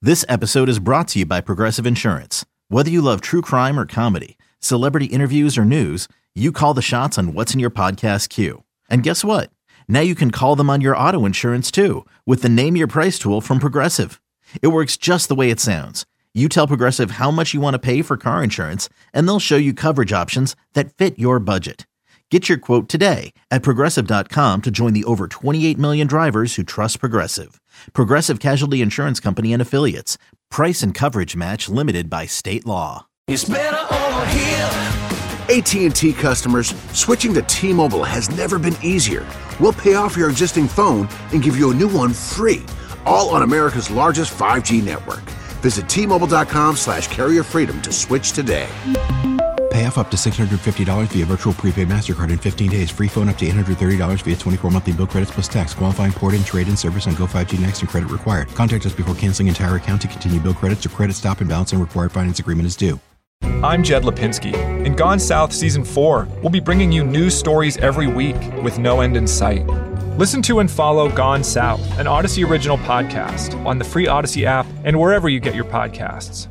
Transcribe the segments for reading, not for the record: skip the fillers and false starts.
This episode is brought to you by Progressive Insurance. Whether you love true crime or comedy, celebrity interviews or news, you call the shots on what's in your podcast queue. And guess what? Now you can call them on your auto insurance too with the Name Your Price tool from Progressive. It works just the way it sounds. You tell Progressive how much you want to pay for car insurance, and they'll show you coverage options that fit your budget. Get your quote today at Progressive.com to join the over 28 million drivers who trust Progressive. Progressive Casualty Insurance Company and Affiliates. Price and coverage match limited by state law. It's better over here. AT&T customers, switching to T-Mobile has never been easier. We'll pay off your existing phone and give you a new one free, all on America's largest 5G network. Visit T-Mobile.com/carrier freedom to switch today. Pay off up to $650 via virtual prepaid MasterCard in 15 days. Free phone up to $830 via 24 monthly bill credits plus tax. Qualifying port-in, trade-in service on Go 5G Next and credit required. Contact us before canceling entire account to continue bill credits or credit stop and balance and required finance agreement is due. I'm Jed Lipinski. In Gone South Season 4, we'll be bringing you news stories every week with no end in sight. Listen to and follow Gone South, an Odyssey original podcast, on the free Odyssey app and wherever you get your podcasts.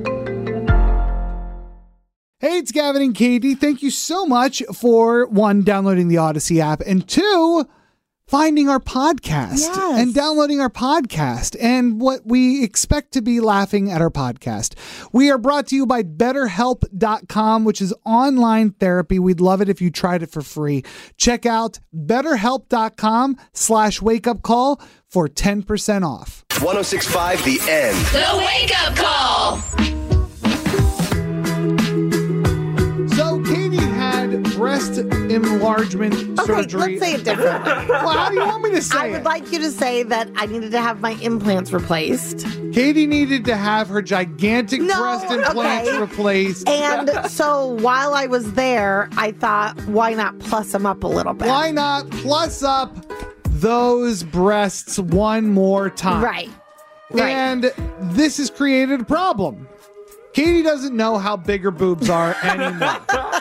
Hey, it's Gavin and Katie. Thank you so much for, one, downloading the Odyssey app, and two, finding our podcast and downloading our podcast and what we expect to be laughing at our podcast. We are brought to you by BetterHelp.com, which is online therapy. We'd love it if you tried it for free. Check out BetterHelp.com/wakeupcall for 10% off. 106.5 The End. The Wake Up Call. So Katie had breast enlargement surgery. Let's say it differently. Well, how do you want me to say it? I would like you to say that I needed to have my implants replaced. Katie needed to have her gigantic breast implants replaced. And so while I was there, I thought, why not plus them up a little bit? Why not plus up those breasts one more time? Right. And this has created a problem. Katie doesn't know how big her boobs are anymore.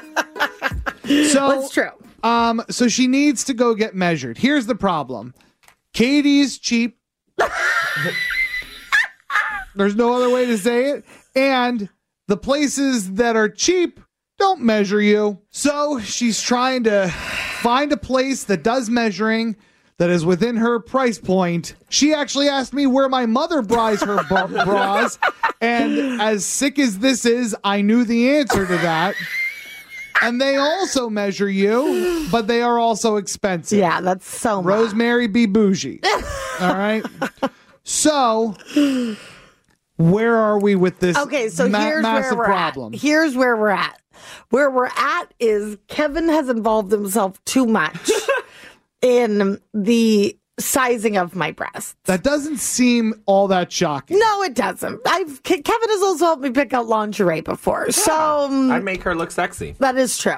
So it's true. So she needs to go get measured. Here's the problem. Katie's cheap. There's no other way to say it. And the places that are cheap don't measure you. So she's trying to find a place that does measuring that is within her price point. She actually asked me where my mother buys her bras. And as sick as this is, I knew the answer to that. And they also measure you, but they are also expensive. Yeah, that's so much. Rosemary be bougie. All right. So, where are we with this here's massive where we're problem? Here's where we're at. Where we're at is Kevin has involved himself too much in the sizing of my breasts. That doesn't seem all that shocking. No, it doesn't. Kevin has also helped me pick out lingerie before, so I make her look sexy. That is true.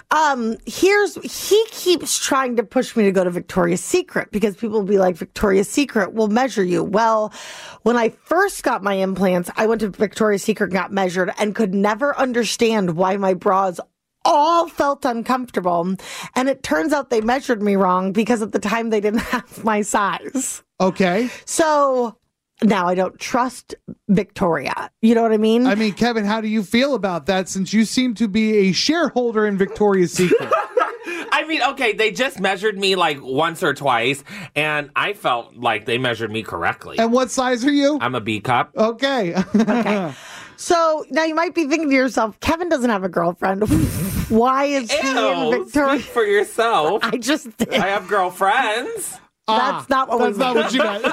He keeps trying to push me to go to Victoria's Secret because people will be like, Victoria's Secret will measure you. Well, when I first got my implants, I went to Victoria's Secret and got measured and could never understand why my bras all felt uncomfortable. And it turns out they measured me wrong because at the time they didn't have my size. Okay. So now I don't trust Victoria. You know what I mean? I mean, Kevin, how do you feel about that since you seem to be a shareholder in Victoria's Secret? I mean, okay, they just measured me like once or twice, and I felt like they measured me correctly. And what size are you? I'm a B cup. Okay. Okay. So now you might be thinking to yourself, Kevin doesn't have a girlfriend. Why is he in Victoria? Speak for yourself. I just did. I have girlfriends. That's not what you meant.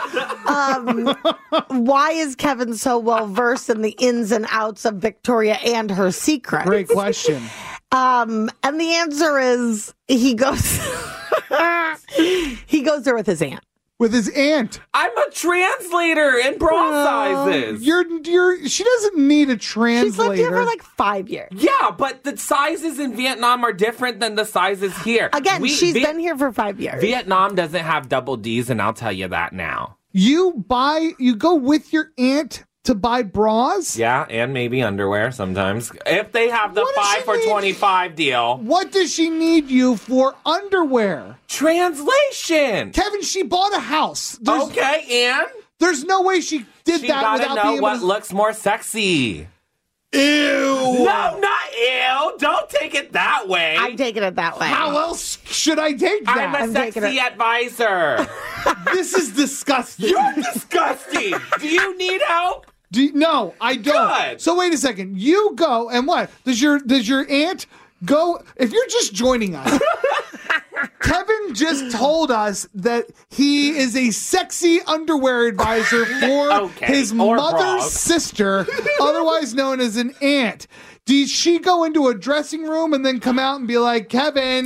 Why is Kevin so well versed in the ins and outs of Victoria and her secrets? Great question. And the answer is he goes there with his aunt. With his aunt. I'm a translator in bra sizes. She doesn't need a translator. She's lived here for like 5 years. Yeah, but the sizes in Vietnam are different than the sizes here. Again, she's been here for 5 years. Vietnam doesn't have double Ds, and I'll tell you that now. You go with your aunt to buy bras? Yeah, and maybe underwear sometimes. If they have the 5 for 25 deal. What does she need you for underwear? Translation. Kevin, she bought a house. Okay, and? There's no way she did She that gotta without know being able what to. looks more sexy. Ew. No, not ew. Don't take it that way. I'm taking it that way. How else should I take that? I'm a taking sexy advisor. This is disgusting. You're disgusting. Do you need help? No, I don't. Good. So wait a second. You go and what? Does your aunt go? If you're just joining us, Kevin just told us that he is a sexy underwear advisor for his or mother's bras. sister, otherwise known as an aunt. Did she go into a dressing room and then come out and be like, Kevin,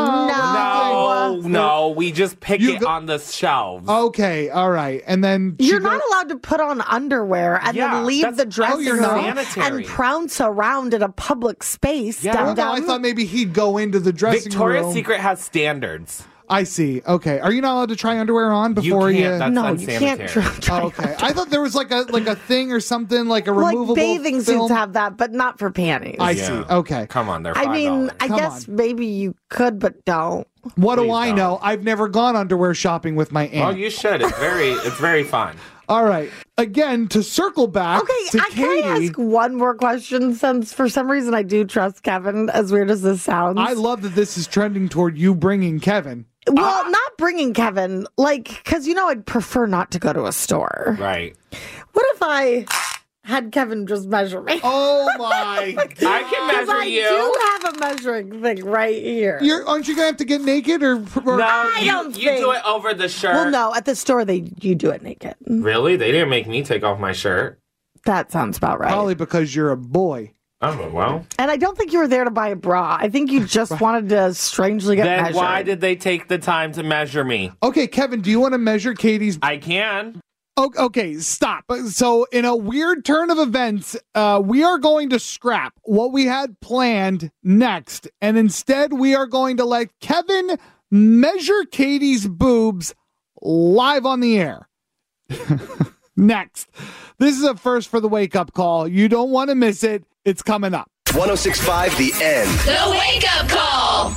No, we just pick You it go- on the shelves. Okay, all right. And then she You're not allowed to put on underwear and Yeah, then leave that's- the dressing you're room not. Sanitary. and prounce around in a public space. Yeah. Dum No, I dum. thought maybe he'd go into the dressing Victoria's room. Secret has standards. I see. Okay. Are you not allowed to try underwear on before you can't. That's No, you can't unsanitary. try. Oh, okay. I thought there was like a thing or something, like a removable Like bathing film. suits have that, but not for panties. I see. Okay. Come on, they're $5. I mean, I Come guess on. maybe you could, but don't. What do Please I don't. know? I've never gone underwear shopping with my aunt. Well, you should. It's very fun. All right. Again, to circle back Okay, to can I Katie. ask one more question since for some reason I do trust Kevin, as weird as this sounds. I love that this is trending toward you bringing Kevin. Well, not bringing Kevin, like, because I'd prefer not to go to a store. Right. What if I had Kevin just measure me? Oh my! I can 'Cause measure I you. do have a measuring thing right here. Aren't you gonna have to get naked or No, I you don't do think- it over the shirt. Well, no, at the store you do it naked. Really? They didn't make me take off my shirt. That sounds about right. probably because you're a boy? Oh, well. And I don't think you were there to buy a bra. I think you just wanted to strangely get Then measured. why did they take the time to measure me? Okay, Kevin, do you want to measure Katie's? I can. Okay, stop. So, in a weird turn of events, we are going to scrap what we had planned next, and instead we are going to let Kevin measure Katie's boobs live on the air. Next. This is a first for the wake-up call. You don't want to miss it. It's coming up. 1065 The End. The Wake Up Call.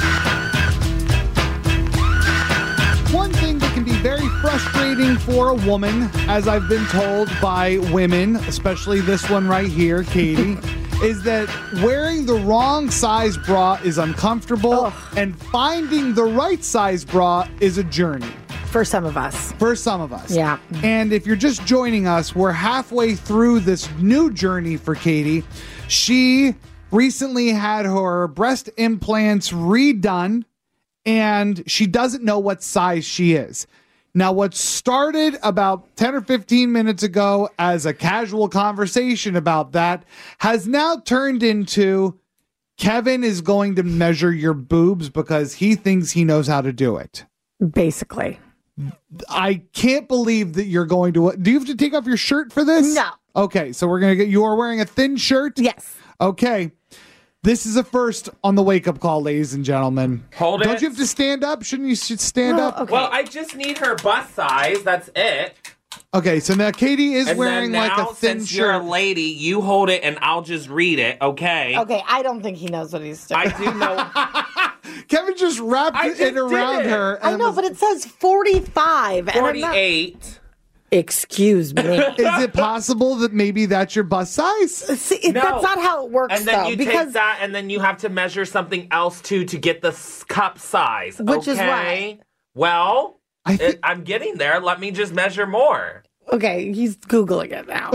One thing that can be very frustrating for a woman, as I've been told by women, especially this one right here, Katie, is that wearing the wrong size bra is uncomfortable, and finding the right size bra is a journey. For some of us. For some of us. Yeah. And if you're just joining us, we're halfway through this new journey for Katie. She recently had her breast implants redone, and she doesn't know what size she is. Now, what started about 10 or 15 minutes ago as a casual conversation about that has now turned into Kevin is going to measure your boobs because he thinks he knows how to do it. Basically. I can't believe that you're going to. Do you have to take off your shirt for this? No. Okay, so we're gonna get. You are wearing a thin shirt. Yes. Okay. This is a first on the wake up call, ladies and gentlemen. Hold Don't it. you have to stand up? Shouldn't you stand Well, up? okay. Well, I just need her bust size. That's it. Okay, so now Katie is And wearing then like now, a thin since you're a shirt. lady, you hold it and I'll just read it, okay? Okay, I don't think he knows what he's doing. I do know. Kevin just wrapped I it just in did around it. her. I and know, was- but it says 45. And I'm not- 48. Excuse me. Is it possible that maybe that's your bust size? See, No. that's not how it works, And then though. you because take that and then you have to measure something else too to get the cup size. Which is okay? Well, I thi- I'm getting there. Let me just measure more. okay, he's Googling it now.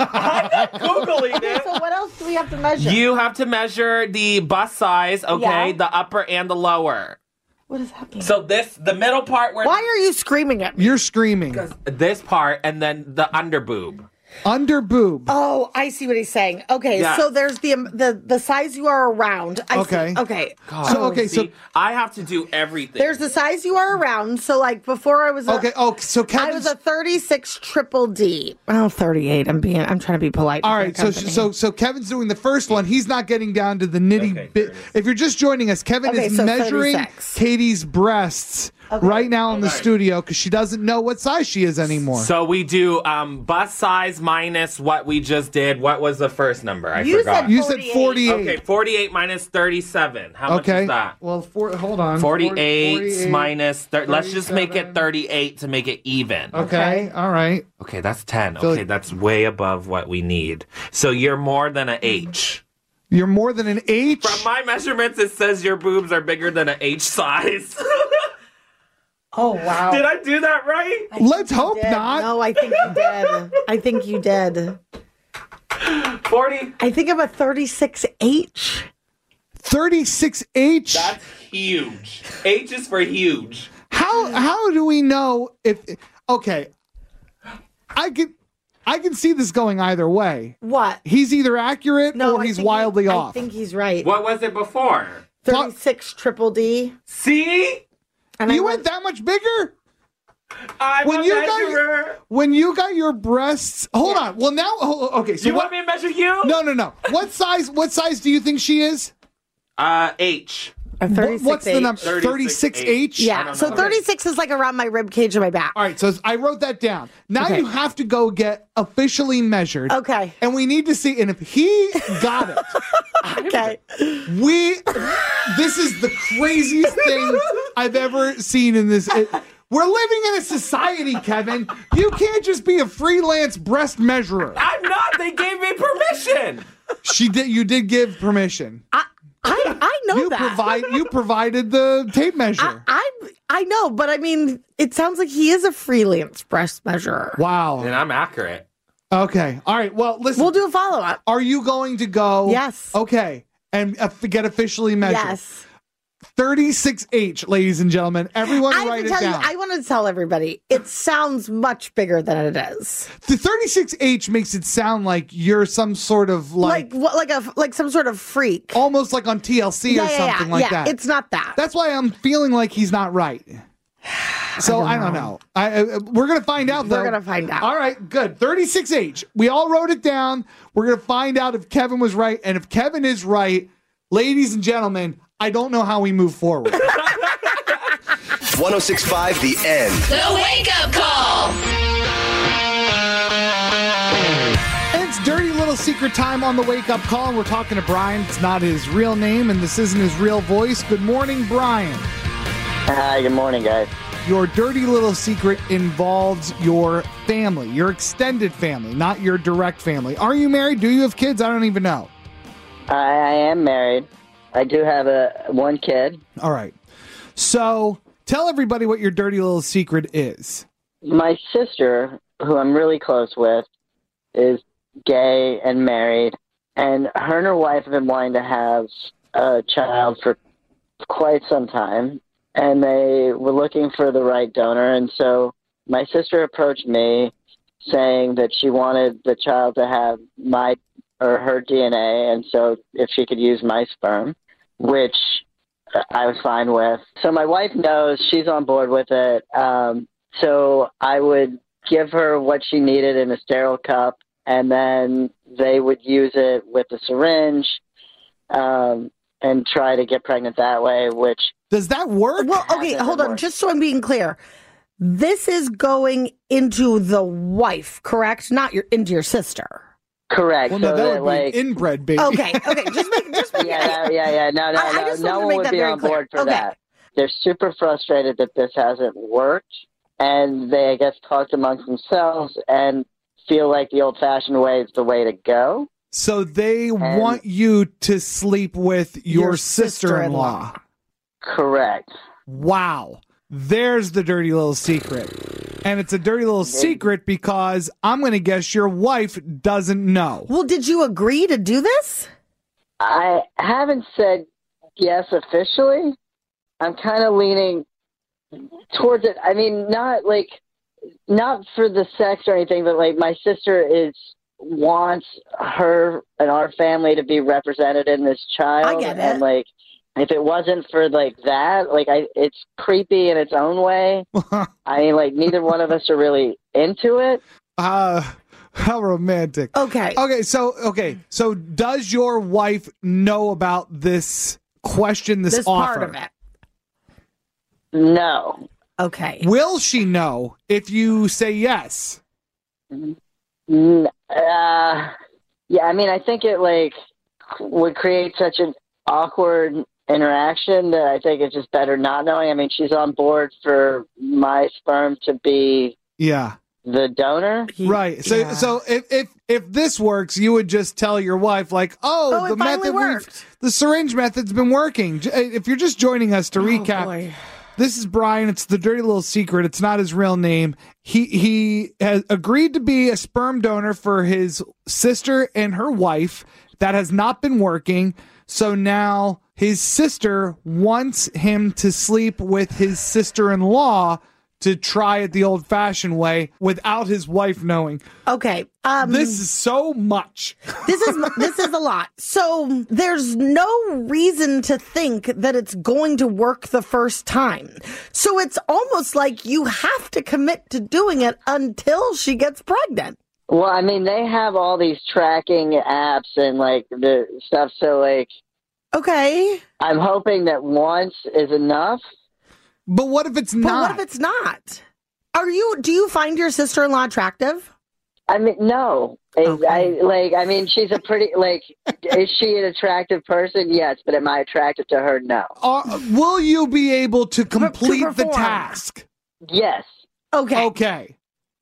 Googling it. So what else do we have to measure? You have to measure the bust size, okay? Yeah. The upper and the lower. What does that mean? So the middle part where Why are you screaming at me? You're screaming. this part and then the under boob. Under boob. Oh, I see what he's saying. Okay, Yeah. so there's the size you are around. I Okay. See. Okay. So I have to do everything. There's the size you are around. So like before I was a, okay. Oh, so I Kevin's. was a 36 triple D. Oh, 38. I'm trying to be polite. All for right, the company. so Kevin's doing the first one. He's not getting down to the nitty Okay, bit. 36. If you're just joining us, Kevin Okay, is so measuring 36. Katie's breasts right now in the studio because she doesn't know what size she is anymore. So we do bust size minus what we just did. What was the first number? I You forgot. said You said 48. Okay, 48 minus 37. How much Okay. is that? Well, hold on. 48 minus 30. Let's just make it 38 to make it even. Okay. All right. Okay, that's 10. Feel Okay, like- that's way above what we need. So you're more than an H. You're more than an H. From my measurements, it says your boobs are bigger than an H size. Oh, wow. Did I do that right? Let's hope not. No, I think you did. I think you did. 40. I think I'm a 36H. 36H. That's huge. H is for huge. How do we know if? Okay, I can see this going either way. What? He's either accurate No, or I he's think wildly I off. think he's right. What was it before? 36 triple D. See? And You I went that much bigger? I'm When a you measurer. When you got your breasts, hold on. Well, now, okay. So You what? want me to measure you? No. What size do you think she is? H. A 36 What's the number? 36H. 36H? Yeah, so 36 is like around my rib cage and my back. All right, so I wrote that down. Now Okay. you have to go get officially measured. Okay. And we need to see, and if he got it, Okay. this is the craziest thing I've ever seen in this. We're living in a society, Kevin. You can't just be a freelance breast measurer. I'm not. They gave me permission. You did give permission. I know that. You provided the tape measure. I know, but I mean, it sounds like he is a freelance breast measurer. Wow. And I'm accurate. Okay. All right. Well, listen. We'll do a follow up. Are you going to go? Yes. Okay. And get officially measured. Yes. 36H, ladies and gentlemen. Everyone I write have to it tell down. you, I want to tell everybody, it sounds much bigger than it is. The 36H makes it sound like you're some sort of like some sort of freak. almost like on TLC or something like that. It's not that. That's why I'm feeling like he's not right. So I don't know. We're gonna find out. Though. We're gonna find out. All right, good. 36H. We all wrote it down. We're gonna find out if Kevin was right, and if Kevin is right, ladies and gentlemen, I don't know how we move forward. 1065 The End. The Wake Up Call. It's Dirty Little Secret time on the Wake Up Call, and we're talking to Brian. It's not his real name, and this isn't his real voice. Good morning, Brian. Hi, good morning, guys. Your dirty little secret involves your family, your extended family, not your direct family. Are you married? Do you have kids? I don't even know. I am married. I do have one kid. All right. So tell everybody what your dirty little secret is. My sister, who I'm really close with, is gay and married, and her and her wife have been wanting to have a child for quite some time, and they were looking for the right donor, and so my sister approached me saying that she wanted the child to have her DNA, and so if she could use my sperm, which I was fine with. So my wife knows, she's on board with it. So I would give her what she needed in a sterile cup, and then they would use it with a syringe and try to get pregnant that way, which... Does that work? Well, okay, hold on. Just so I'm being clear. This is going into the wife, correct? Not into your sister. Correct. Well, no, so that would be an inbred baby. Okay. Just make yeah. No, I just no wanted to one make would that be very on clear. board for Okay. that. They're super frustrated that this hasn't worked, and they, I guess, talked amongst themselves and feel like the old-fashioned way is the way to go. So they want you to sleep with your sister-in-law. Correct. Wow. There's the dirty little secret. And it's a dirty little secret because I'm going to guess your wife doesn't know. Well, did you agree to do this? I haven't said yes officially. I'm kind of leaning towards it. I mean, not for the sex or anything, but like my sister wants her and our family to be represented in this child. I get it. And like, if it wasn't for like that, it's creepy in its own way. I mean, like neither one of us are really into it. How romantic. Okay. So does your wife know about this question, this offer? part of it? No. Okay. Will she know if you say yes? Yeah, I mean, I think it would create such an awkward interaction that I think it's just better not knowing. I mean, she's on board for my sperm to be the donor. Right. So if this works, you would just tell your wife the syringe method's been working. If you're just joining us to recap, this is Brian. It's the dirty little secret. It's not his real name. He has agreed to be a sperm donor for his sister and her wife. That has not been working. So now his sister wants him to sleep with his sister-in-law to try it the old-fashioned way without his wife knowing. Okay. This is so much. This is a lot. So there's no reason to think that it's going to work the first time. So it's almost like you have to commit to doing it until she gets pregnant. Well, I mean, they have all these tracking apps and the stuff. So okay, I'm hoping that once is enough. But what if it's not? But what if it's not? Do you find your sister-in-law attractive? I mean, no. Okay. I mean, she's a pretty, is she an attractive person? Yes. But am I attracted to her? No. Will you be able to complete the task? Yes. Okay.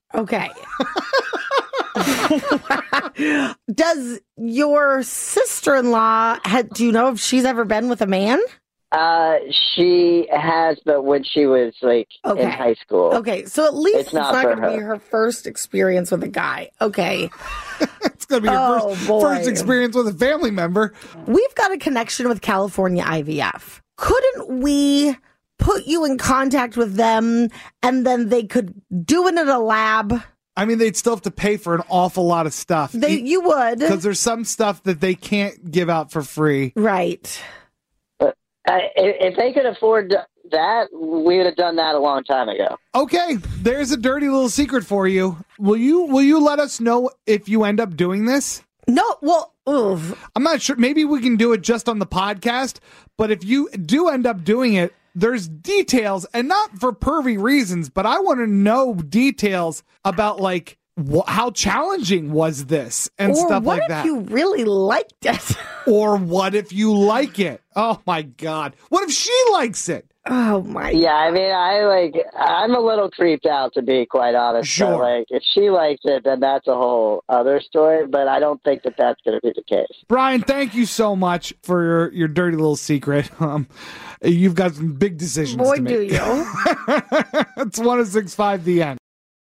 Does your sister-in-law, do you know if she's ever been with a man? She has, but when she was in high school. Okay, so at least it's not going to her. be her first experience with a guy. Okay. It's going to be your first experience with a family member. We've got a connection with California IVF. Couldn't we put you in contact with them and then they could do it in a lab? I mean, they'd still have to pay for an awful lot of stuff. You would. Because there's some stuff that they can't give out for free. Right. If they could afford that, we would have done that a long time ago. Okay, there's a dirty little secret for you. Will you let us know if you end up doing this? No, well, I'm not sure. Maybe we can do it just on the podcast, but if you do end up doing it, there's details, and not for pervy reasons, but I want to know details about how challenging was this and stuff like that. What if you really liked it? Or what if you like it? Oh my God. What if she likes it? Oh my. Yeah, I mean, I'm a little creeped out, to be quite honest. Sure. But, if she likes it, then that's a whole other story, but I don't think that that's going to be the case. Brian, thank you so much for your dirty little secret. You've got some big decisions to make. Boy, do you. It's 106.5 The End.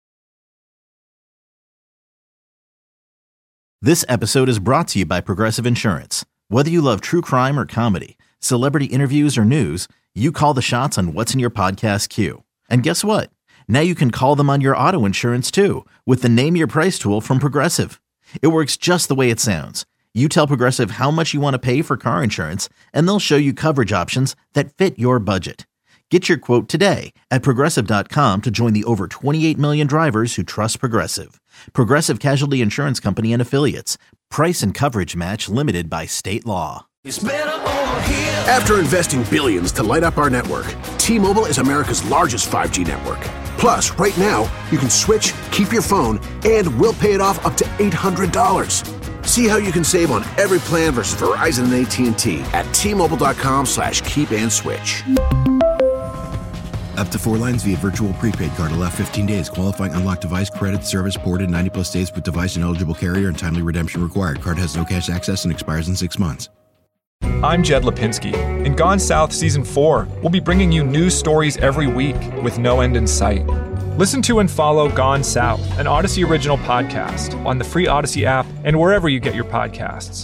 This episode is brought to you by Progressive Insurance. Whether you love true crime or comedy, celebrity interviews or news, you call the shots on what's in your podcast queue. And guess what? Now you can call them on your auto insurance too with the Name Your Price tool from Progressive. It works just the way it sounds. You tell Progressive how much you want to pay for car insurance, and they'll show you coverage options that fit your budget. Get your quote today at Progressive.com to join the over 28 million drivers who trust Progressive. Progressive Casualty Insurance Company and Affiliates. Price and coverage match limited by state law. After investing billions to light up our network, T-Mobile is America's largest 5G network. Plus, right now, you can switch, keep your phone, and we'll pay it off up to $800. See how you can save on every plan versus Verizon and AT&T at T-Mobile.com/keep-and-switch. Up to 4 lines via virtual prepaid card. Allow 15 days. Qualifying unlocked device credit service ported 90+ days with device and eligible carrier and timely redemption required. Card has no cash access and expires in 6 months. I'm Jed Lipinski. In Gone South Season 4, we'll be bringing you news stories every week with no end in sight. Listen to and follow Gone South, an Odyssey original podcast, on the free Odyssey app and wherever you get your podcasts.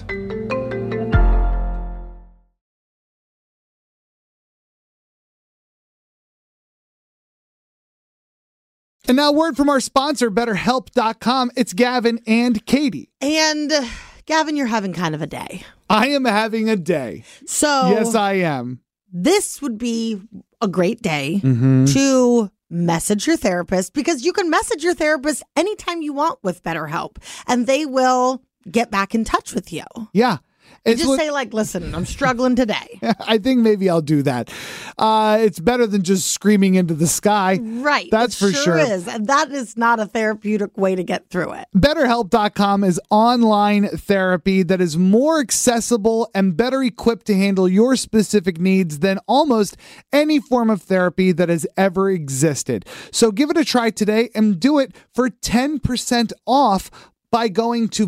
And now word from our sponsor, BetterHelp.com. It's Gavin and Katie. And Gavin, you're having kind of a day. I am having a day. So yes, I am. This would be a great day to message your therapist, because you can message your therapist anytime you want with BetterHelp, and they will get back in touch with you. Yeah. Just say, like, listen, I'm struggling today. I think maybe I'll do that. It's better than just screaming into the sky. Right. That's for sure. Is. And that is not a therapeutic way to get through it. BetterHelp.com is online therapy that is more accessible and better equipped to handle your specific needs than almost any form of therapy that has ever existed. So give it a try today and do it for 10% off by going to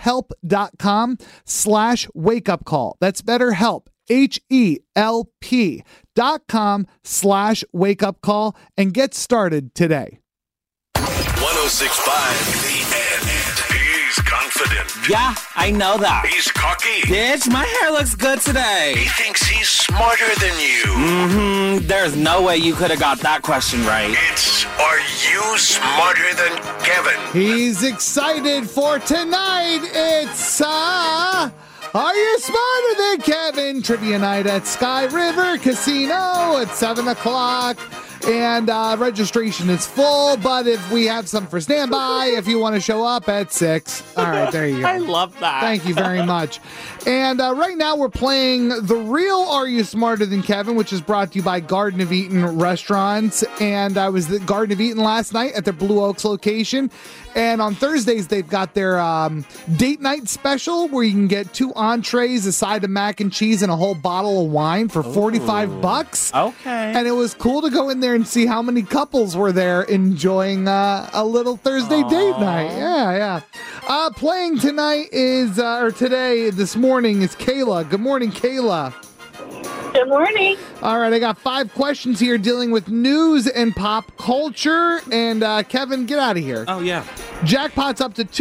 betterhelp.com/wakeupcall. That's BetterHelp, HELP.com/wakeupcall, and get started today. 106.5 The End. He's confident. Yeah, I know that. He's cocky. Bitch, my hair looks good today. He thinks he's smarter than you. There's no way you could have got that question right. It's, are you smarter than Kevin? He's excited for tonight. It's, Are You Smarter Than Kevin? Trivia night at Sky River Casino at 7 o'clock. And registration is full, but if we have some for standby, if you want to show up at 6. All right, there you go. I love that. Thank you very much. And right now we're playing the real Are You Smarter Than Kevin, which is brought to you by Garden of Eden Restaurants. And I was at Garden of Eden last night at their Blue Oaks location. And on Thursdays, they've got their date night special where you can get 2 entrees, a side of mac and cheese, and a whole bottle of wine for $45. Okay. And it was cool to go in there and see how many couples were there enjoying a little Thursday date night. Yeah. Playing tonight is, this morning is Kayla. Good morning, Kayla. Good morning. All right, I got 5 questions here dealing with news and pop culture. And Kevin, get out of here. Oh, yeah. Jackpot's up to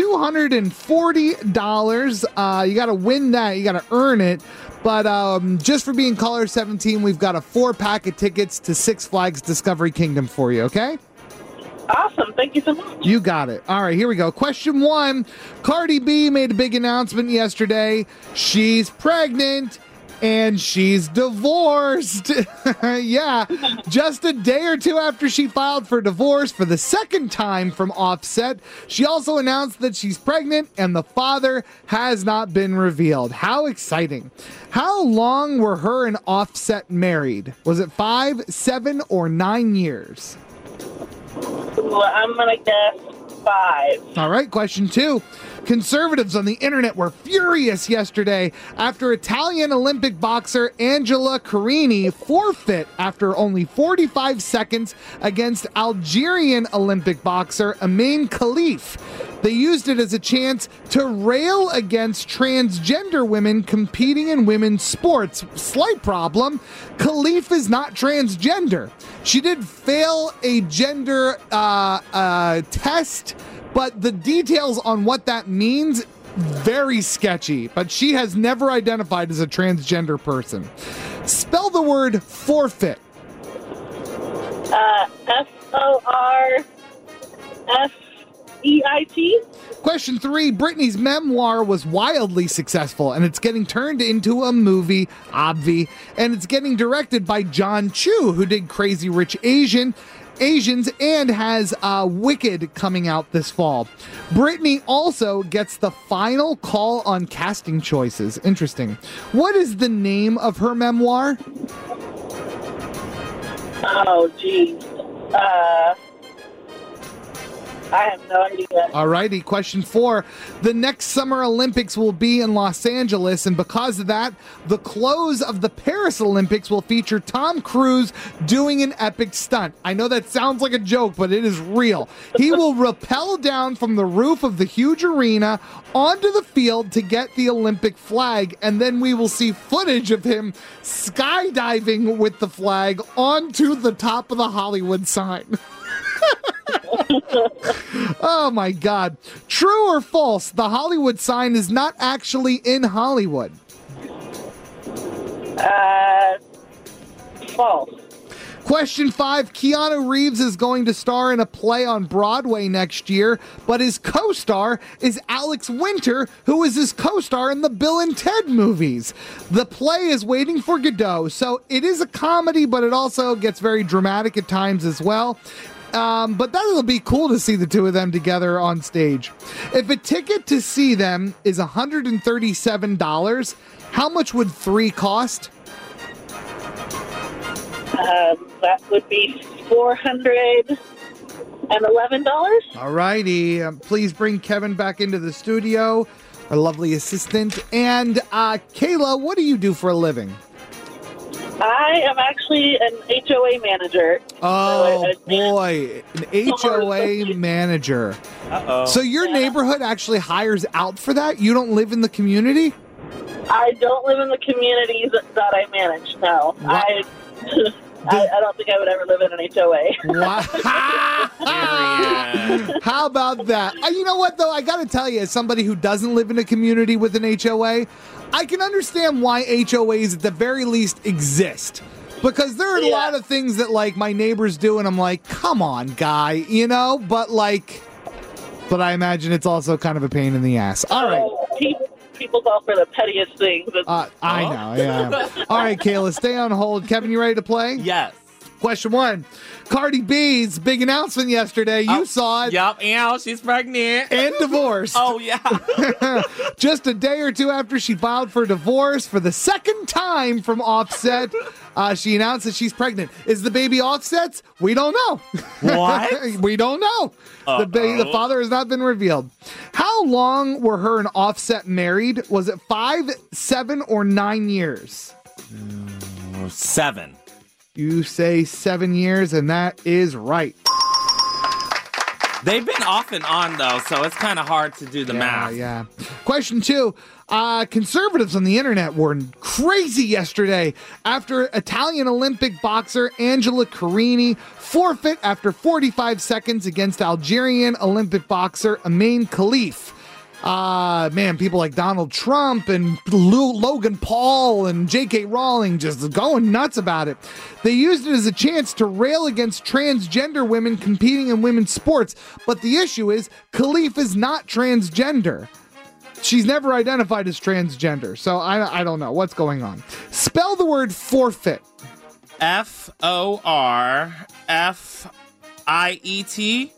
$240. You got to win that. You got to earn it. But just for being caller 17, we've got a 4-pack of tickets to Six Flags Discovery Kingdom for you, okay? Awesome. Thank you so much. You got it. All right, here we go. Question 1. Cardi B made a big announcement yesterday. She's pregnant. And she's divorced. Yeah, just a day or two after she filed for divorce for the second time from Offset, she also announced that she's pregnant and the father has not been revealed. How exciting. How long were her and Offset married? Was it 5, 7, or 9 years? Well, I'm going to guess 5. All right, question 2. Conservatives on the internet were furious yesterday after Italian Olympic boxer Angela Carini forfeit after only 45 seconds against Algerian Olympic boxer Amin Khalif. They used it as a chance to rail against transgender women competing in women's sports. Slight problem, Khalif is not transgender. She did fail a gender test, but the details on what that means, very sketchy. But she has never identified as a transgender person. Spell the word forfeit. F-O-R-F-E-I-T. Question 3. Britney's memoir was wildly successful, and it's getting turned into a movie, Obvi, and it's getting directed by John Chu, who did Crazy Rich Asians and has Wicked coming out this fall. Britney also gets the final call on casting choices. Interesting. What is the name of her memoir? Oh, geez. I have no idea. All righty. Question 4. The next Summer Olympics will be in Los Angeles, and because of that, the close of the Paris Olympics will feature Tom Cruise doing an epic stunt. I know that sounds like a joke, but it is real. He will rappel down from the roof of the huge arena onto the field to get the Olympic flag, and then we will see footage of him skydiving with the flag onto the top of the Hollywood sign. Oh my God. True or false? The Hollywood sign is not actually in Hollywood. False. Question 5. Keanu Reeves is going to star in a play on Broadway next year, but his co-star is Alex Winter, who is his co-star in the Bill and Ted movies. The play is Waiting for Godot, so it is a comedy, but it also gets very dramatic at times as well. But that'll be cool to see the two of them together on stage. If a ticket to see them is $137, how much would 3 cost? That would be $411. All righty. Please bring Kevin back into the studio, our lovely assistant. And Kayla, what do you do for a living? I am actually an HOA manager. Oh, boy. An HOA manager. Uh-oh. So your neighborhood actually hires out for that? You don't live in the community? I don't live in the communities that I manage, no. I don't think I would ever live in an HOA. Wow. How about that? You know what, though? I got to tell you, as somebody who doesn't live in a community with an HOA, I can understand why HOAs at the very least exist. Because there are a lot of things that, like, my neighbors do, and I'm like, come on, guy, you know? But I imagine it's also kind of a pain in the ass. All right. People fall for the pettiest things. I know, yeah. All right, Kayla, stay on hold. Kevin, you ready to play? Yes. Question 1. Cardi B's big announcement yesterday. You saw it. Yup, and she's pregnant. And divorced. Oh, yeah. Just a day or two after she filed for divorce for the second time from Offset, she announced that she's pregnant. Is the baby Offset's? We don't know. What? We don't know. The father has not been revealed. How long were her and Offset married? Was it 5, 7, or 9 years? 7. You say 7 years, and that is right. They've been off and on, though, so it's kind of hard to do the math. Yeah. Question 2. Conservatives on the internet were crazy yesterday after Italian Olympic boxer Angela Carini forfeit after 45 seconds against Algerian Olympic boxer Amain Khalif. People like Donald Trump and Logan Paul and J.K. Rowling just going nuts about it. They used it as a chance to rail against transgender women competing in women's sports. But the issue is, Khalif is not transgender. She's never identified as transgender. So I don't know what's going on. Spell the word forfeit. Forfeit.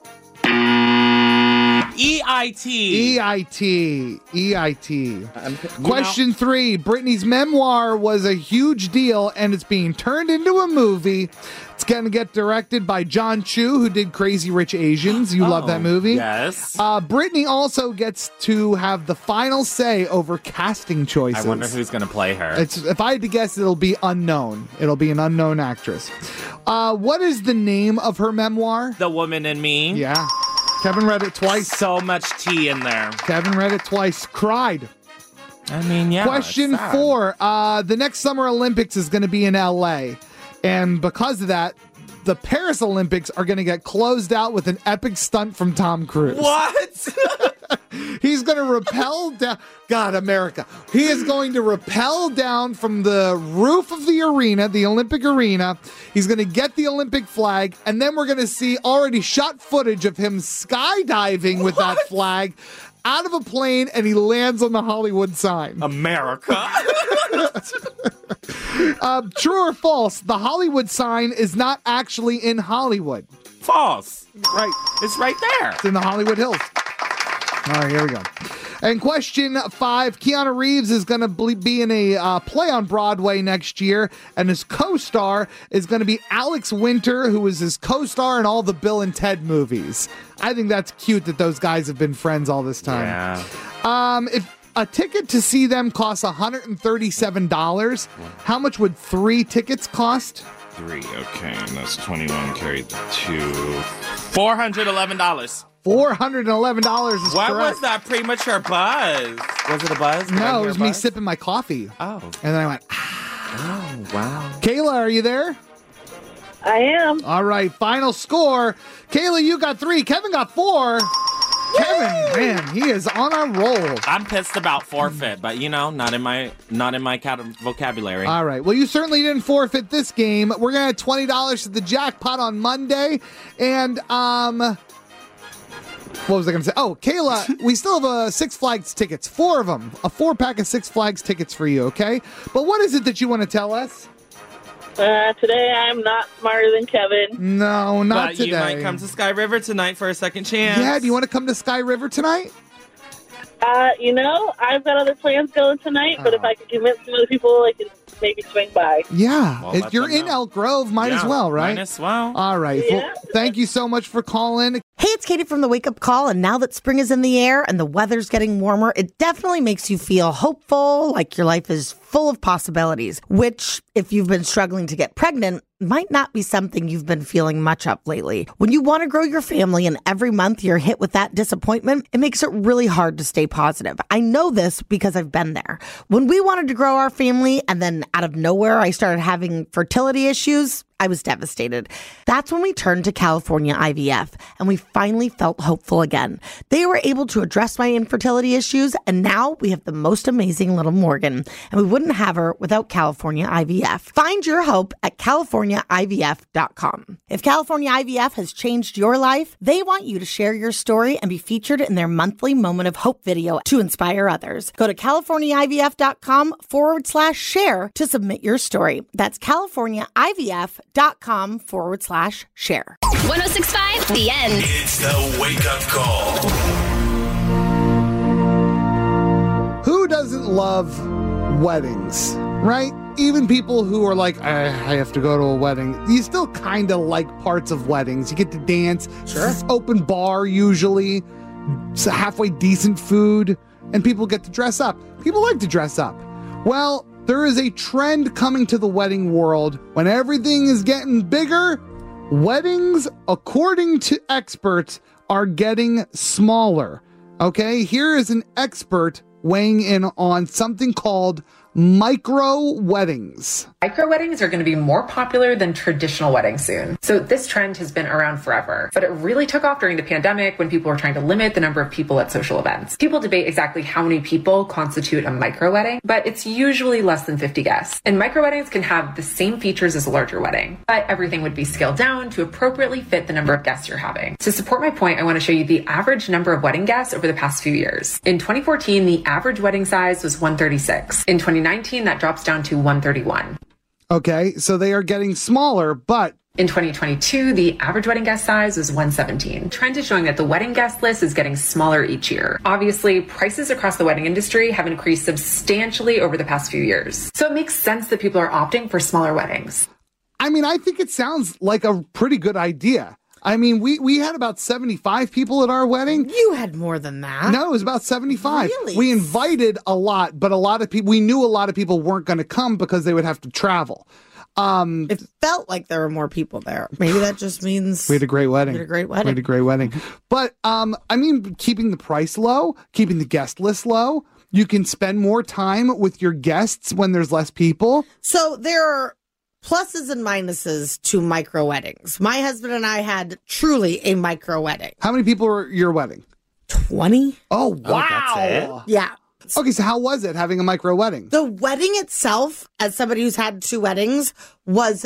EIT. Question 3. Britney's memoir was a huge deal, and it's being turned into a movie. It's going to get directed by John Chu, who did Crazy Rich Asians. You love that movie? Yes. Britney also gets to have the final say over casting choices. I wonder who's going to play her. If I had to guess, it'll be unknown. It'll be an unknown actress. What is the name of her memoir? The Woman in Me. Yeah. Kevin read it twice. So much tea in there. Kevin read it twice. Cried. I mean, yeah. Question 4. The next Summer Olympics is going to be in L.A. And because of that, the Paris Olympics are going to get closed out with an epic stunt from Tom Cruise. What? He's going to rappel down. God, America. He is going to rappel down from the roof of the arena, the Olympic arena. He's going to get the Olympic flag, and then we're going to see already shot footage of him skydiving with that flag out of a plane, and he lands on the Hollywood sign. America. True or false, the Hollywood sign is not actually in Hollywood. False. Right. It's right there. It's in the Hollywood Hills. All right, here we go. And question 5, Keanu Reeves is going to be in a play on Broadway next year, and his co-star is going to be Alex Winter, who was his co-star in all the Bill and Ted movies. I think that's cute that those guys have been friends all this time. Yeah. If a ticket to see them costs $137, how much would 3 tickets cost? 3, okay, and that's 21 carried the 2. $411. $411 is What correct. was that premature buzz? Was it a buzz? No, it was me sipping my coffee. Oh. And then I went, Oh, wow. Kayla, are you there? I am. All right, final score. Kayla, you got 3. Kevin got 4. Kevin, man, he is on a roll. I'm pissed about forfeit, but not in my vocabulary. All right. Well, you certainly didn't forfeit this game. We're gonna have $20 to the jackpot on Monday, and what was I gonna say? Oh, Kayla, we still have Six Flags tickets, 4 of them, a 4-pack of Six Flags tickets for you. Okay, but what is it that you want to tell us? Today I'm not smarter than Kevin. No, not But today. you might come to Sky River tonight for a second chance. Yeah, do you want to come to Sky River tonight? I've got other plans going tonight, but if I could convince some other people, I could maybe swing by. Yeah, Well, if you're let them in know. Elk Grove, might as well, right? Might as well. All right. Yeah. Well, thank you so much for calling. Hey, it's Katie from the Wake Up Call, and now that spring is in the air and the weather's getting warmer, it definitely makes you feel hopeful, like your life is full of possibilities, which, if you've been struggling to get pregnant, might not be something you've been feeling much of lately. When you want to grow your family and every month you're hit with that disappointment, it makes it really hard to stay positive. I know this because I've been there. When we wanted to grow our family and then out of nowhere I started having fertility issues, I was devastated. That's when we turned to California IVF and we finally felt hopeful again. They were able to address my infertility issues, and now we have the most amazing little Morgan, and we wouldn't have her without California IVF. Find your hope at CaliforniaIVF.com. If California IVF has changed your life, they want you to share your story and be featured in their monthly Moment of Hope video to inspire others. Go to CaliforniaIVF.com/share to submit your story. That's CaliforniaIVF.com/share. 1065 The End. It's the Wake Up Call. Who doesn't love weddings, right? Even people who are like, I have to go to a wedding. You still kind of like parts of weddings. You get to dance. Sure. It's open bar usually. It's halfway decent food. And people get to dress up. People like to dress up. Well, there is a trend coming to the wedding world. When everything is getting bigger, weddings, according to experts, are getting smaller. Okay, here is an expert weighing in on something called micro weddings. Micro weddings are going to be more popular than traditional weddings soon. So this trend has been around forever, but it really took off during the pandemic when people were trying to limit the number of people at social events. People debate exactly how many people constitute a micro wedding, but it's usually less than 50 guests. And micro weddings can have the same features as a larger wedding, but everything would be scaled down to appropriately fit the number of guests you're having. To support my point, I want to show you the average number of wedding guests over the past few years. In 2014, the average wedding size was 136. In 2019, that drops down to 131. Okay, so they are getting smaller, but in 2022, the average wedding guest size was 117. Trend is showing that the wedding guest list is getting smaller each year. Obviously, prices across the wedding industry have increased substantially over the past few years. So it makes sense that people are opting for smaller weddings. I mean, I think it sounds like a pretty good idea. I mean, we had about 75 people at our wedding. You had more than that. No, it was about 75. Really? We invited a lot, but a lot of people, we knew a lot of people weren't going to come because they would have to travel. It felt like there were more people there. Maybe that just means we had a great wedding. We had a great wedding. We had a great wedding. But, I mean, keeping the price low, keeping the guest list low, you can spend more time with your guests when there's less people. So there are pluses and minuses to micro weddings. My husband and I had truly a micro wedding. How many people were at your wedding? 20. Oh, wow. That's it? Yeah. Okay, so how was it having a micro wedding? The wedding itself, as somebody who's had 2 weddings, was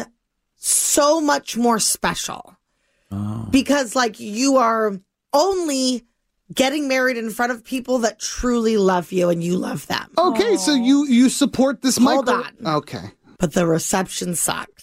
so much more special. Oh. Because, like, you are only getting married in front of people that truly love you and you love them. Okay, so you support this Hold micro... on. Okay. But the reception sucked.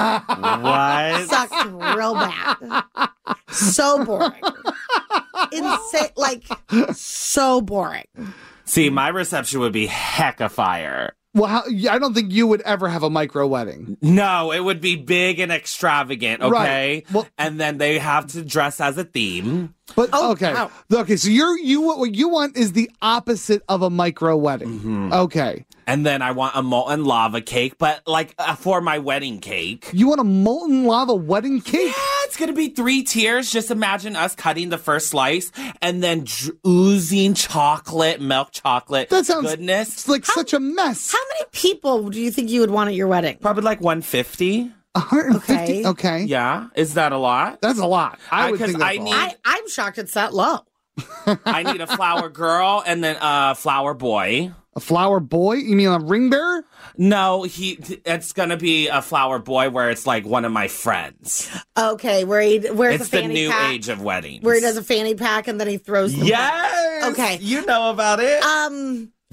What? Sucked real bad. So boring. Insane. Like, so boring. See, my reception would be hecka fire. Well, I don't think you would ever have a micro wedding. No, it would be big and extravagant, okay? Right. Well, and then they have to dress as a theme. But okay, so what you want is the opposite of a micro wedding. Mm-hmm. Okay, and then I want a molten lava cake, but like for my wedding cake. You want a molten lava wedding cake? Yeah, it's gonna be 3 tiers. Just imagine us cutting the first slice and then oozing chocolate, milk chocolate. That sounds goodness. Like such a mess. How many people do you think you would want at your wedding? Probably like 150. 150. Okay. Yeah. Is that a lot? That's a lot. I would think that's a lot. I'm shocked it's that low. I need a flower girl and then a flower boy. A flower boy? You mean a ring bearer? No, it's gonna be a flower boy where it's like one of my friends. Okay, where he wears it's a fanny the new pack, age of weddings. where he does a fanny pack and then he throws the Yes. Okay. You know about it.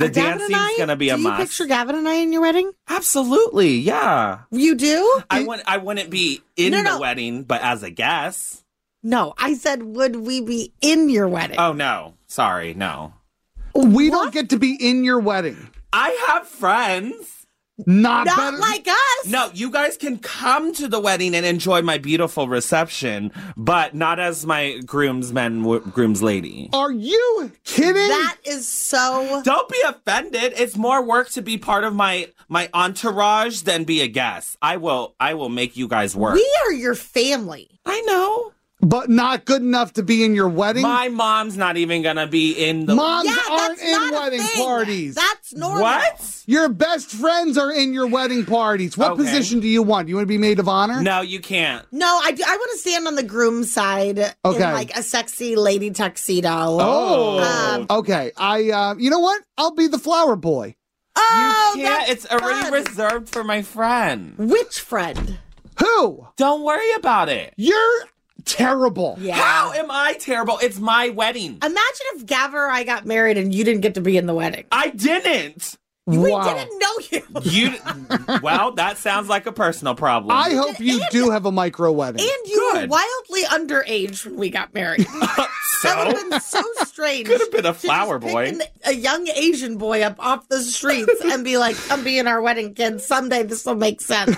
The Gavin dancing's and I, going to be a do must. you picture Gavin and I in your wedding? Absolutely, yeah. You do? I wouldn't be in the wedding, but as a guest. No, I said, would we be in your wedding? Oh, no. Sorry, no. We don't get to be in your wedding. I have friends. Not like us. No, you guys can come to the wedding and enjoy my beautiful reception, but not as my groom's lady. Are you kidding? That is so... Don't be offended. It's more work to be part of my entourage than be a guest. I will make you guys work. We are your family. I know. But not good enough to be in your wedding? My mom's not even going to be in the... Moms aren't in wedding parties. That's normal. What? Your best friends are in your wedding parties. What position do you want? You want to be maid of honor? No, you can't. No, I want to stand on the groom's side in like a sexy lady tuxedo. Oh. Okay. You know what? I'll be the flower boy. Oh, you can't. It's already reserved for my friend. Which friend? Who? Don't worry about it. You're terrible. Yeah. How am I terrible? It's my wedding. Imagine if Gavin or I got married and you didn't get to be in the wedding. I didn't. We didn't know you. Well, that sounds like a personal problem. I hope you do have a micro wedding. And you were wildly underage when we got married. That would have been so strange. Could have been a flower to just boy. pick a young Asian boy up off the streets and be like, come be in our wedding, kids. Someday this will make sense.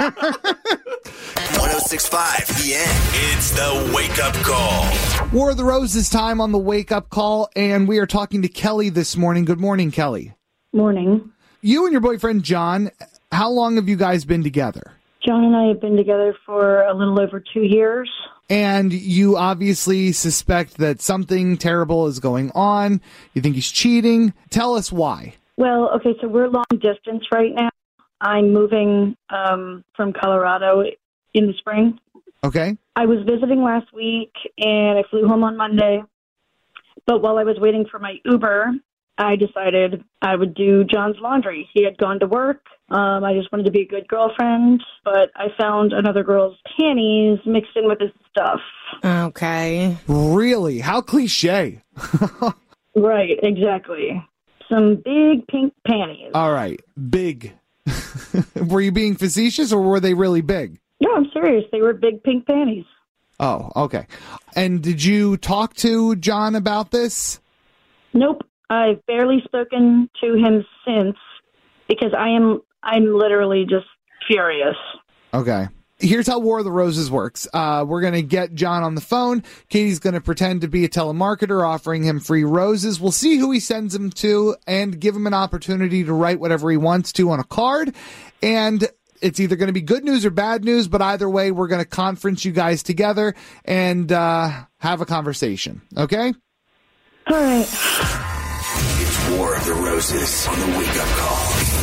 106.5 The End. It's the Wake Up Call. War of the Roses time on the Wake Up Call, and we are talking to Kelly this morning. Good morning, Kelly. Morning. You and your boyfriend, John, how long have you guys been together? John and I have been together for a little over 2 years. And you obviously suspect that something terrible is going on. You think he's cheating. Tell us why. Well, okay, so we're long distance right now. I'm moving from Colorado in the spring. Okay. I was visiting last week, and I flew home on Monday. But while I was waiting for my Uber, I decided I would do John's laundry. He had gone to work. I just wanted to be a good girlfriend, but I found another girl's panties mixed in with his stuff. Okay. Really? How cliche. Right, exactly. Some big pink panties. All right. Big. Were you being facetious or were they really big? No, I'm serious. They were big pink panties. Oh, okay. And did you talk to John about this? Nope. I've barely spoken to him since because I'm literally just furious. Okay. Here's how War of the Roses works. We're going to get John on the phone. Katie's going to pretend to be a telemarketer offering him free roses. We'll see who he sends them to and give him an opportunity to write whatever he wants to on a card. And it's either going to be good news or bad news, but either way, we're going to conference you guys together and have a conversation. Okay? All right. It's War of the Roses on the Wake Up Call.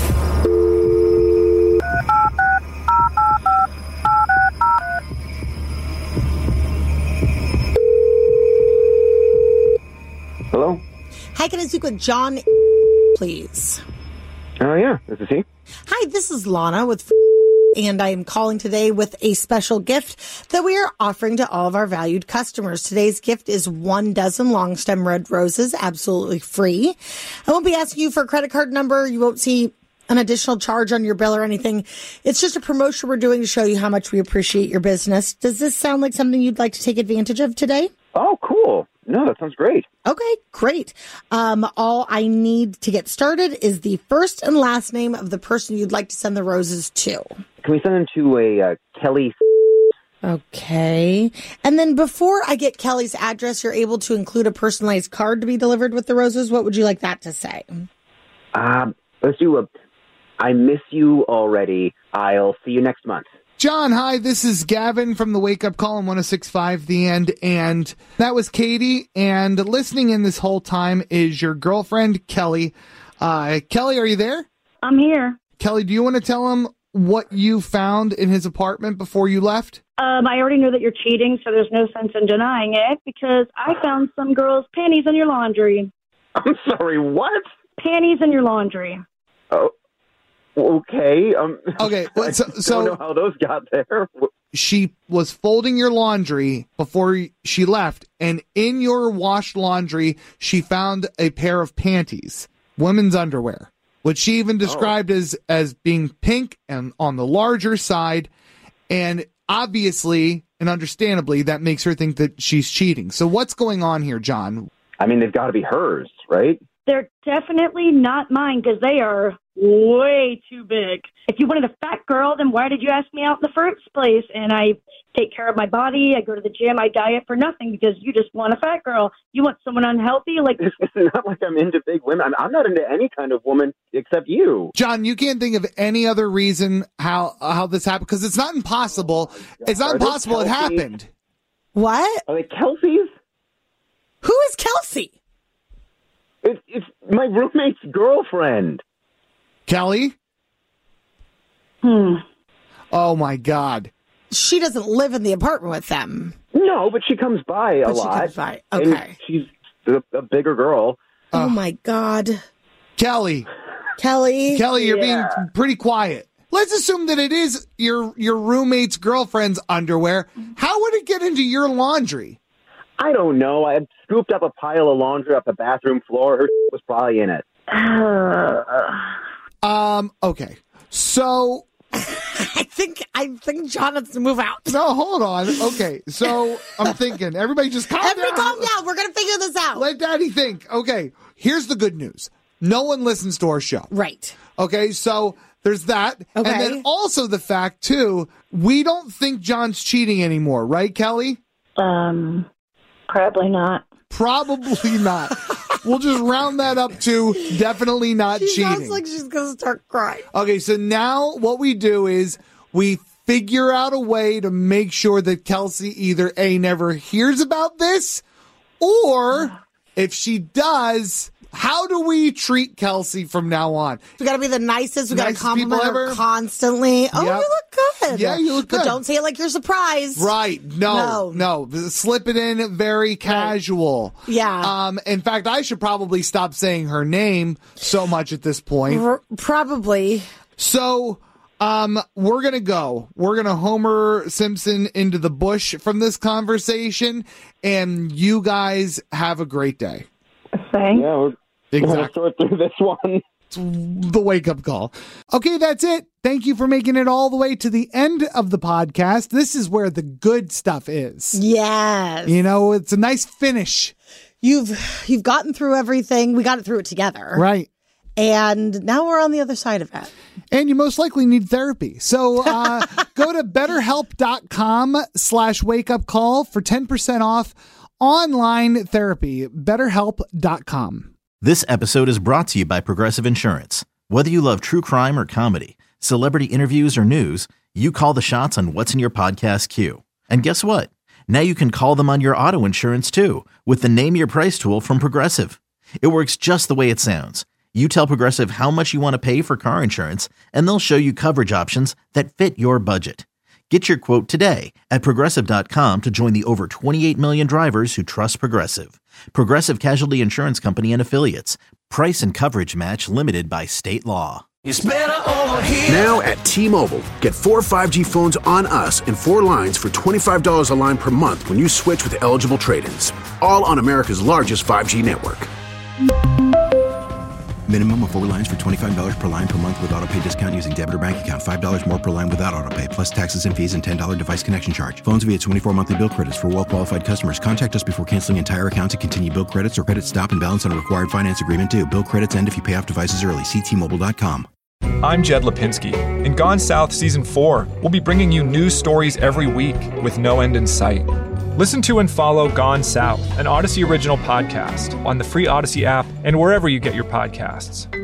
Hello? Hi, can I speak with John, please? Oh, yeah. This is he. Hi, this is Lana with and I am calling today with a special gift that we are offering to all of our valued customers. Today's gift is 1 dozen long stem red roses, absolutely free. I won't be asking you for a credit card number. You won't see an additional charge on your bill or anything. It's just a promotion we're doing to show you how much we appreciate your business. Does this sound like something you'd like to take advantage of today? Oh, cool. No, that sounds great. Okay, great. All I need to get started is the first and last name of the person you'd like to send the roses to. Can we send them to a Kelly? Okay. And then before I get Kelly's address, you're able to include a personalized card to be delivered with the roses. What would you like that to say? Let's do I miss you already. I'll see you next month. John, hi, this is Gavin from the Wake Up Call on 106.5 The End, and that was Katie, and listening in this whole time is your girlfriend, Kelly. Kelly, are you there? I'm here. Kelly, do you want to tell him what you found in his apartment before you left? I already know that you're cheating, so there's no sense in denying it, because I found some girl's panties in your laundry. I'm sorry, what? Panties in your laundry. Oh. Okay. Okay. Well, so don't know how those got there. She was folding your laundry before she left, and in your washed laundry, she found a pair of panties. women's underwear, which she even described as being pink and on the larger side. And obviously and understandably, that makes her think that she's cheating. So what's going on here, John? I mean, they've got to be hers, right? They're definitely not mine because they are way too big. If you wanted a fat girl, then why did you ask me out in the first place? And I take care of my body. I go to the gym. I diet for nothing because you just want a fat girl. You want someone unhealthy? Like, it's not like I'm into big women. I'm not into any kind of woman except you. John, you can't think of any other reason how this happened because it's not impossible. It's not impossible. It happened. What? Are they Kelsey's? Who is Kelsey? It's my roommate's girlfriend. Kelly? Oh, my God. She doesn't live in the apartment with them. No, but she comes by a lot. She comes by. Okay. And she's a bigger girl. Oh, my God. Kelly, you're being pretty quiet. Let's assume that it is your roommate's girlfriend's underwear. How would it get into your laundry? I don't know. I scooped up a pile of laundry off the bathroom floor. Her was probably in it. Okay. So I think John has to move out. No, hold on. Okay. So I'm thinking, everybody just calm down. Calm down. We're going to figure this out. Let Daddy think. Okay. Here's the good news. No one listens to our show. Right. Okay. So there's that. Okay. And then also the fact too, we don't think John's cheating anymore. Right, Kelly? Probably not. Probably not. We'll just round that up to definitely not cheating. Sounds like she's going to start crying. Okay, so now what we do is we figure out a way to make sure that Kelsey either A, never hears about this, or if she does, how do we treat Kelsey from now on? We got to be the nicest. We got to Nicest people compliment her ever. constantly. Oh, Yep. you look good. Yeah, you look good. But don't say it like you're surprised. Right. No. Slip it in very casual. Yeah. In fact, I should probably stop saying her name so much at this point. Probably. So, we're going to go. We're going to Homer Simpson into the bush from this conversation, and you guys have a great day. Thanks. Yeah, we're going to sort through this one. It's the wake-up call. Okay, that's it. Thank you for making it all the way to the end of the podcast. This is where the good stuff is. Yes. You know, it's a nice finish. You've gotten through everything. We got it through it together. Right. And now we're on the other side of it. And you most likely need therapy. So go to betterhelp.com/wakeupcall for 10% off online therapy. BetterHelp.com. This episode is brought to you by Progressive Insurance. Whether you love true crime or comedy, celebrity interviews or news, you call the shots on what's in your podcast queue. And guess what? Now you can call them on your auto insurance too with the Name Your Price tool from Progressive. It works just the way it sounds. You tell Progressive how much you want to pay for car insurance, and they'll show you coverage options that fit your budget. Get your quote today at Progressive.com to join the over 28 million drivers who trust Progressive. Progressive Casualty Insurance Company and Affiliates. Price and coverage match limited by state law. It's better over here. Now at T-Mobile, get 4 5G phones on us and 4 lines for $25 a line per month when you switch with eligible trade-ins. All on America's largest 5G network. Minimum of 4 lines for $25 per line per month with autopay discount using debit or bank account. $5 more per line without autopay, plus taxes and fees and $10 device connection charge. Phones via 24 monthly bill credits for well-qualified customers. Contact us before canceling entire account to continue bill credits or credit stop and balance on required finance agreement due. Bill credits end if you pay off devices early. See T-Mobile.com. I'm Jed Lipinski. In Gone South Season 4, we'll be bringing you news stories every week with no end in sight. Listen to and follow Gone South, an Odyssey original podcast, on the free Odyssey app and wherever you get your podcasts.